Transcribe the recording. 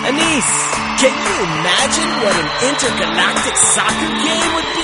Anise, can you imagine what an intergalactic soccer game would be?